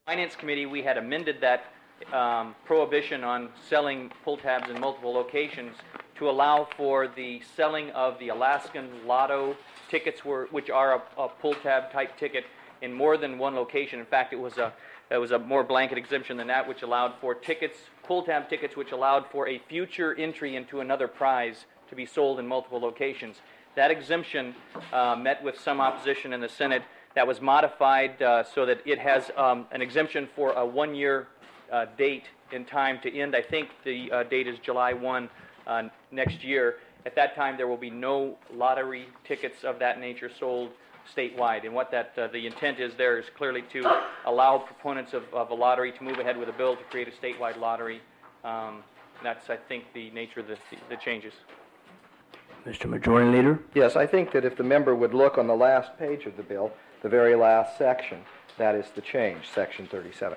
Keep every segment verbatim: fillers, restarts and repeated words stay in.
Finance Committee, we had amended that um, prohibition on selling pull tabs in multiple locations to allow for the selling of the Alaskan Lotto tickets, were, which are a, a pull tab type ticket, in more than one location. In fact, it was a it was a more blanket exemption than that, which allowed for tickets, pull tab tickets, which allowed for a future entry into another prize to be sold in multiple locations. That exemption uh, met with some opposition in the Senate. That was modified uh, so that it has um, an exemption for a one-year uh, date in time to end. I think the uh, date is July first uh, next year. At that time, there will be no lottery tickets of that nature sold statewide. And what that uh, the intent is there is clearly to allow proponents of, of a lottery to move ahead with a bill to create a statewide lottery. Um, that's, I think, the nature of the, the changes. Mister Majority Leader? Yes, I think that if the member would look on the last page of the bill, the very last section, that is the change, section thirty-seven.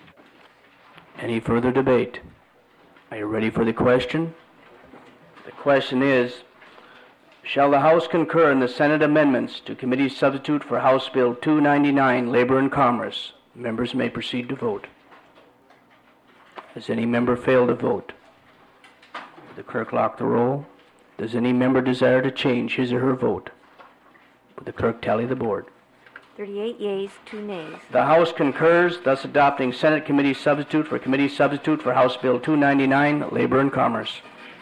Any further debate? Are you ready for the question? The question is, shall the House concur in the Senate amendments to committee substitute for House Bill two ninety-nine, Labor and Commerce? Members may proceed to vote. Has any member failed to vote? Will the clerk lock the roll? Does any member desire to change his or her vote? Will the clerk tally the board? thirty-eight yeas, two nays. The House concurs, thus adopting Senate committee substitute for committee substitute for House Bill two ninety-nine, Labor and Commerce.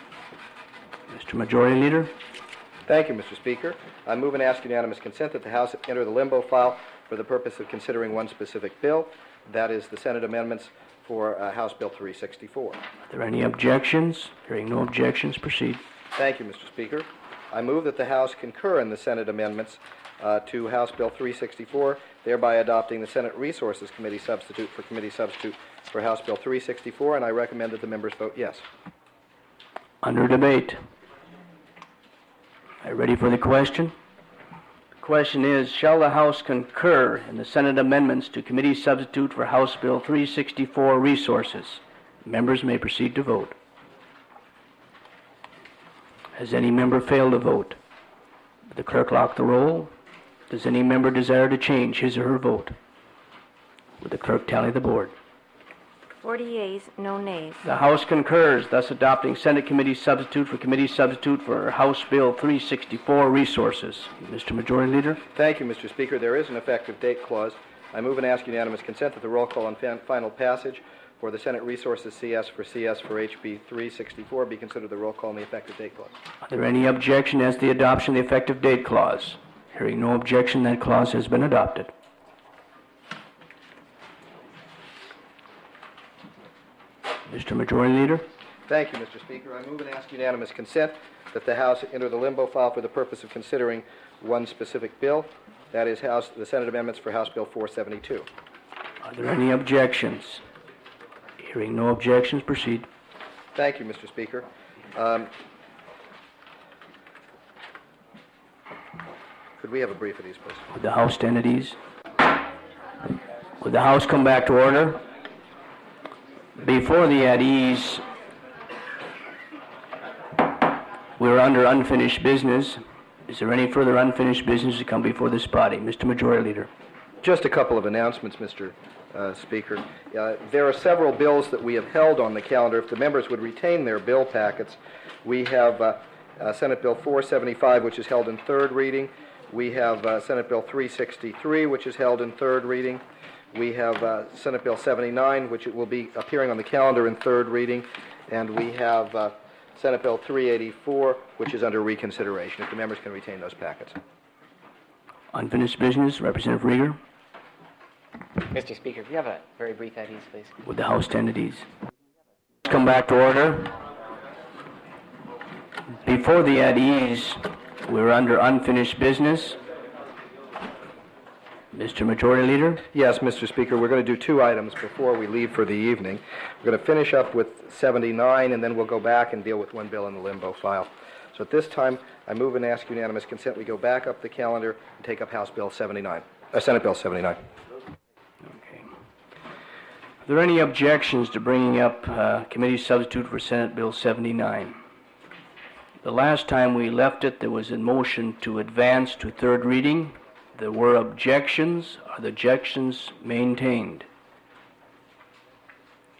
Mister Majority Leader? Thank you, Mister Speaker. I move and ask unanimous consent that the House enter the limbo file for the purpose of considering one specific bill. That is the Senate amendments for uh, House Bill three sixty-four. Are there any objections? Hearing no objections, proceed. Thank you, Mister Speaker. I move that the House concur in the Senate amendments uh, to House Bill three sixty-four, thereby adopting the Senate Resources Committee substitute for committee substitute for House Bill three sixty-four, and I recommend that the members vote yes. Under debate. Are you ready for the question? The question is, shall the House concur in the Senate amendments to committee substitute for House Bill three sixty-four, Resources? Members may proceed to vote. Has any member failed to vote? Will the clerk lock the roll? Does any member desire to change his or her vote? Will the clerk tally the board? forty yeas, no nays. The House concurs, thus adopting Senate committee substitute for committee substitute for House Bill three sixty-four, Resources. Mister Majority Leader? Thank you, Mister Speaker. There is an effective date clause. I move and ask unanimous consent that the roll call on fan- final passage for the Senate Resources C S for C S for H B three sixty-four be considered the roll call on the effective date clause. Are there any objection as to the adoption of the effective date clause? Hearing no objection, that clause has been adopted. Mister Majority Leader? Thank you, Mister Speaker. I move and ask unanimous consent that the House enter the limbo file for the purpose of considering one specific bill. That is House the Senate amendments for House Bill four seventy-two. Are there any objections? Hearing no objections, proceed. Thank you, Mister Speaker. Um, could we have a brief of these, please? Would the House stand at ease? Would the House come back to order? Before the at ease, we're under unfinished business. Is there any further unfinished business to come before this body? Mister Majority Leader. Just a couple of announcements, Mister Uh, Speaker. Uh, there are several bills that we have held on the calendar. If the members would retain their bill packets, we have uh, uh, Senate Bill four seventy-five, which is held in third reading. We have uh, Senate Bill three sixty-three, which is held in third reading. We have uh, Senate Bill seventy-nine, which will be appearing on the calendar in third reading. And we have uh, Senate Bill three eighty-four, which is under reconsideration. If the members can retain those packets. Unfinished business, Representative Rieger. Mister Speaker, if you have a very brief at ease, please. Would the House stand at ease? Come back to order. Before the at ease, we're under unfinished business. Mister Majority Leader? Yes, Mister Speaker, we're going to do two items before we leave for the evening. We're going to finish up with seventy-nine, and then we'll go back and deal with one bill in the limbo file. So at this time, I move and ask unanimous consent we go back up the calendar and take up House Bill seventy-nine, uh, Senate Bill seventy-nine. Okay. Are there any objections to bringing up uh, committee substitute for Senate Bill seventy-nine? The last time we left it, there was a motion to advance to third reading. There were objections. Are the objections maintained?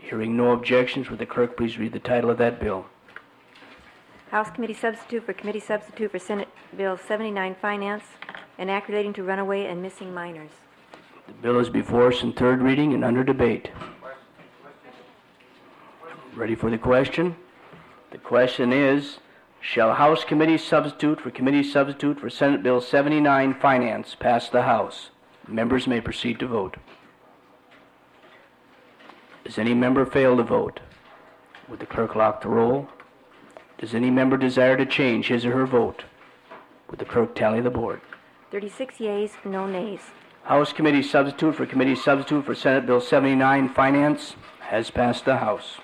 Hearing no objections, would the clerk please read the title of that bill? House Committee Substitute for Committee Substitute for Senate Bill seventy-nine Finance, enact relating to runaway and missing minors. The bill is before us in third reading and under debate. Ready for the question? The question is, shall House Committee Substitute for Committee Substitute for Senate Bill seventy-nine Finance pass the House? Members may proceed to vote. Does any member fail to vote? Would the clerk lock the roll? Does any member desire to change his or her vote? Would the clerk tally the board? thirty-six yeas, no nays. House Committee Substitute for Committee Substitute for Senate Bill seventy-nine Finance has passed the House.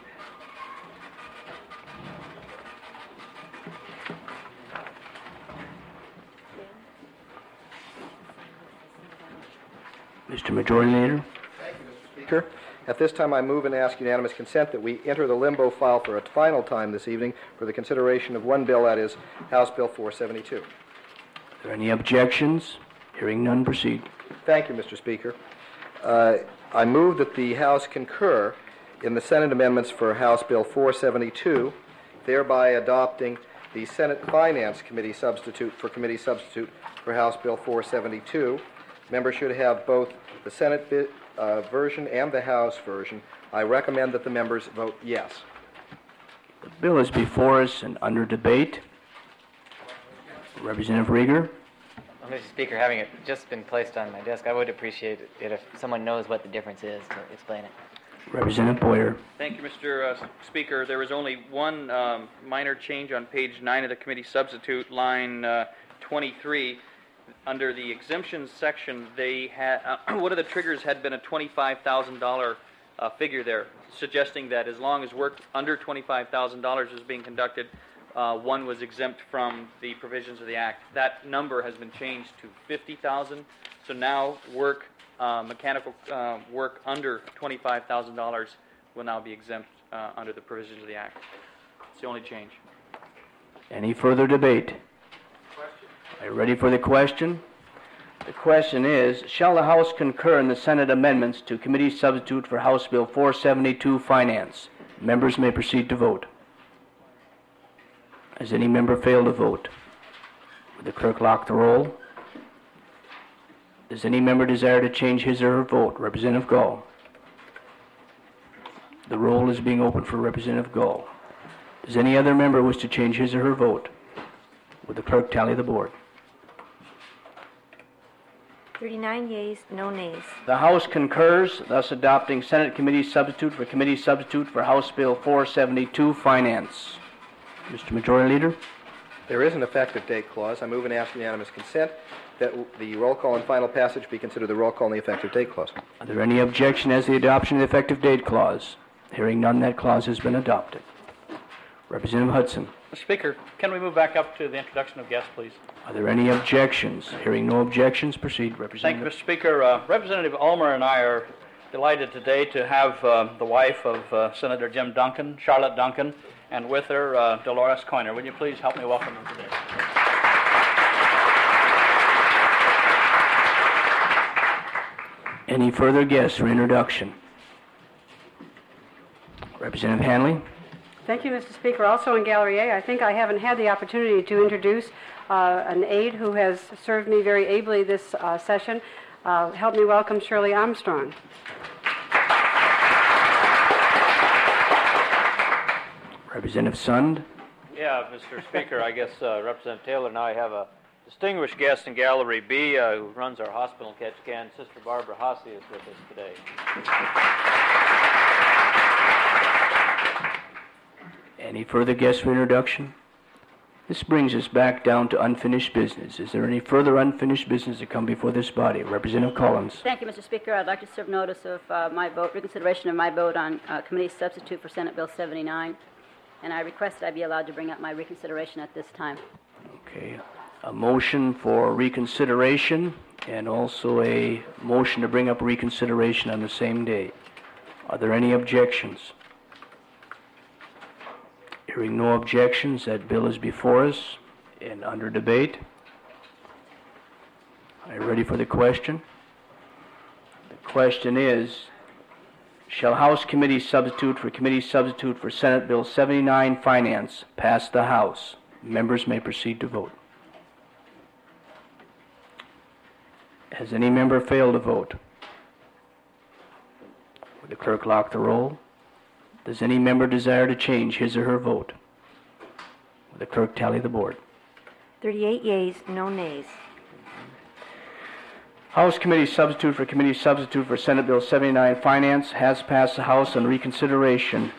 Mister Majority Leader. Speaker, at this time I move and ask unanimous consent that we enter the limbo file for a final time this evening for the consideration of one bill, that is House Bill four seventy-two. Are there any objections? Hearing none, proceed. Thank you, Mister Speaker. Uh, I move that the House concur in the Senate amendments for House Bill four seventy-two, thereby adopting the Senate Finance Committee substitute for committee substitute for House Bill four seventy-two. Members should have both the Senate bi- uh, version and the House version. I recommend that the members vote yes. The bill is before us and under debate. Representative Rieger. Well, Mister Speaker, having it just been placed on my desk, I would appreciate it if someone knows what the difference is to explain it. Representative Boyer. Thank you, Mister Uh, Speaker. There was only one um, minor change on page nine of the committee substitute, line uh, twenty-three. Under the exemptions section, they had uh, one of the triggers had been a twenty-five thousand dollars uh, figure there, suggesting that as long as work under twenty-five thousand dollars is being conducted, uh, one was exempt from the provisions of the Act. That number has been changed to fifty thousand dollars. So now work, uh, mechanical uh, work under twenty-five thousand dollars will now be exempt uh, under the provisions of the Act. It's the only change. Any further debate? Are you ready for the question? The question is, shall the House concur in the Senate amendments to committee substitute for House Bill four seventy-two Finance? Members may proceed to vote. Has any member failed to vote? Would the clerk lock the roll? Does any member desire to change his or her vote? Representative Gall. The roll is being opened for Representative Gall. Does any other member wish to change his or her vote? Would the clerk tally the board? thirty-nine yeas, no nays. The House concurs, thus adopting Senate Committee Substitute for Committee Substitute for House Bill four seventy-two Finance. Mister Majority Leader. There is an effective date clause. I move and ask unanimous consent that w- the roll call and final passage be considered the roll call and the effective date clause. Are there any objection as to the adoption of the effective date clause? Hearing none, that clause has been adopted. Representative Hudson. Mister Speaker, can we move back up to the introduction of guests, please? Are there any objections? Hearing no objections, proceed, Thank you, Representative. Mister Speaker. Uh, Representative Ulmer and I are delighted today to have uh, the wife of uh, Senator Jim Duncan, Charlotte Duncan, and with her, uh, Dolores Coiner. Would you please help me welcome them today? Any further guests for introduction? Representative Hanley. Thank you, Mister Speaker. Also in Gallery A, I think I haven't had the opportunity to introduce uh, an aide who has served me very ably this uh, session. Uh, help me welcome Shirley Armstrong. Representative Sund. Yeah, Mister Speaker, I guess uh, Representative Taylor and I have a distinguished guest in Gallery B uh, who runs our hospital in Ketchikan. Sister Barbara Hasse is with us today. Any further guests for introduction? This brings us back down to unfinished business. Is there any further unfinished business to come before this body? Representative Collins. Thank you, Mister Speaker. I'd like to serve notice of uh, my vote, reconsideration of my vote on uh, committee substitute for Senate Bill seventy-nine, and I request that I be allowed to bring up my reconsideration at this time. Okay. A motion for reconsideration and also a motion to bring up reconsideration on the same day. Are there any objections? Hearing no objections, that bill is before us and under debate. Are you ready for the question? The question is, Shall House Committee Substitute for Committee Substitute for Senate Bill seventy-nine Finance pass the House? Members may proceed to vote. Has any member failed to vote? Would the clerk lock the roll? Does any member desire to change his or her vote? Would the clerk tally the board? thirty-eight yeas, no nays. House Committee Substitute for Committee Substitute for Senate Bill seventy-nine Finance has passed the House on reconsideration.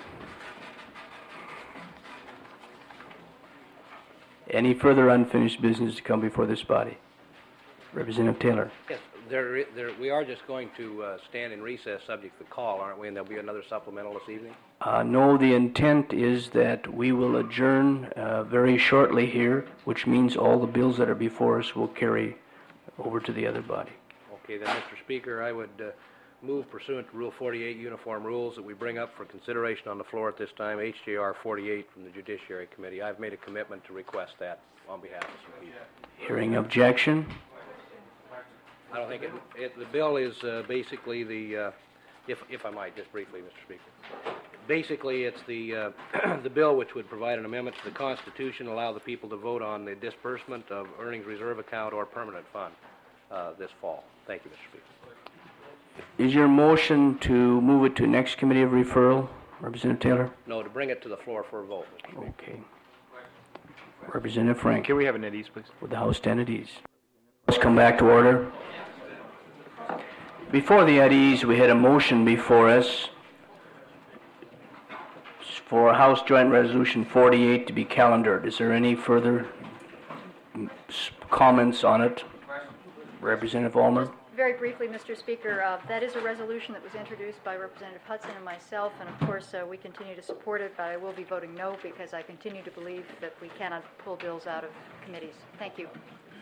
Any further unfinished business to come before this body? Representative Taylor. Yes, there, there, we are just going to uh, stand in recess subject to call, aren't we? And there'll be another supplemental this evening? Uh, no, the intent is that we will adjourn uh, very shortly here, which means all the bills that are before us will carry over to the other body. Okay, then, Mister Speaker, I would uh, move pursuant to Rule forty-eight Uniform Rules that we bring up for consideration on the floor at this time H J R forty-eight from the Judiciary Committee. I've made a commitment to request that on behalf of some people. Hearing objection. I don't think it, it, the bill is uh, basically the, uh, if, if I might, just briefly, Mister Speaker. Basically, it's the, uh, the bill which would provide an amendment to the Constitution, allow the people to vote on the disbursement of earnings reserve account or permanent fund uh, this fall. Thank you, Mister Speaker. Is your motion to move it to next committee of referral, Representative Taylor? No, to bring it to the floor for a vote, Mister Speaker. Okay. Representative Frank. Can we have an at ease, please? Would the House stand at ease? Let's come back to order. Before the at ease, we had a motion before us for House Joint Resolution forty-eight to be calendared. Is there any further comments on it? Representative Ulmer? Very briefly, Mister Speaker, uh, that is a resolution that was introduced by Representative Hudson and myself, and of course uh, we continue to support it, but I will be voting no because I continue to believe that we cannot pull bills out of committees. Thank you.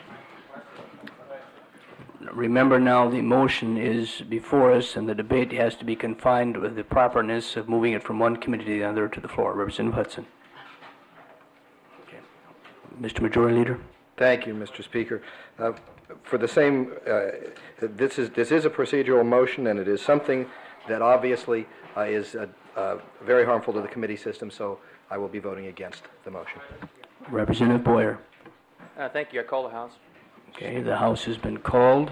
Remember now, the motion is before us, and the debate has to be confined with the properness of moving it from one committee to the other to the floor. Representative Hudson. Okay. Mister Majority Leader. Thank you, Mister Speaker. Uh, for the same, uh, this is this is a procedural motion, and it is something that obviously uh, is uh, uh, very harmful to the committee system. So I will be voting against the motion. Representative Boyer. Uh, thank you. I call the House. Okay, the House has been called.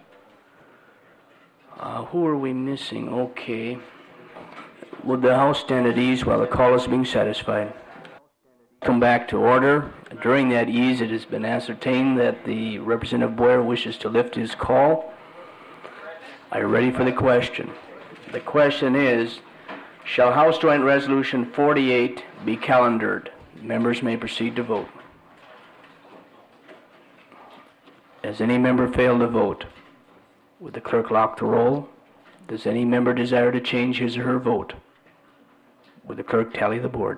Uh, who are we missing? Okay. Would the House stand at ease while the call is being satisfied? Come back to order. During that ease, it has been ascertained that the Representative Boyer wishes to lift his call. Are you ready for the question? The question is, shall House Joint Resolution forty-eight be calendared? Members may proceed to vote. Has any member failed to vote? Would the clerk lock the roll? Does any member desire to change his or her vote? Would the clerk tally the board?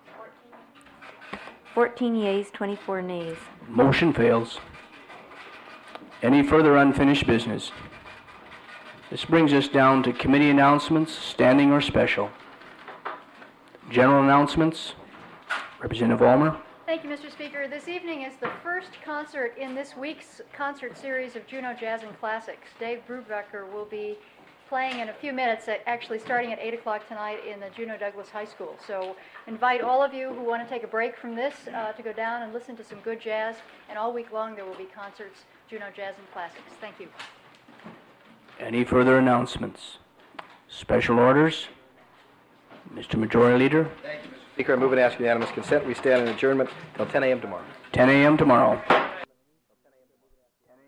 fourteen yeas, twenty-four nays. Motion fails. Any further unfinished business? This brings us down to committee announcements, standing or special. General announcements. Representative Ulmer. Thank you, Mister Speaker. This evening is the first concert in this week's concert series of Juneau Jazz and Classics. Dave Brubaker will be playing in a few minutes, at, actually starting at eight o'clock tonight in the Juneau Douglas High School. So invite all of you who want to take a break from this uh, to go down and listen to some good jazz. And all week long there will be concerts, Juneau Jazz and Classics. Thank you. Any further announcements? Special orders? Mister Majority Leader. Thank you, Mister Speaker. I move and ask unanimous consent. We stand in adjournment until ten a.m. tomorrow. ten a.m. tomorrow.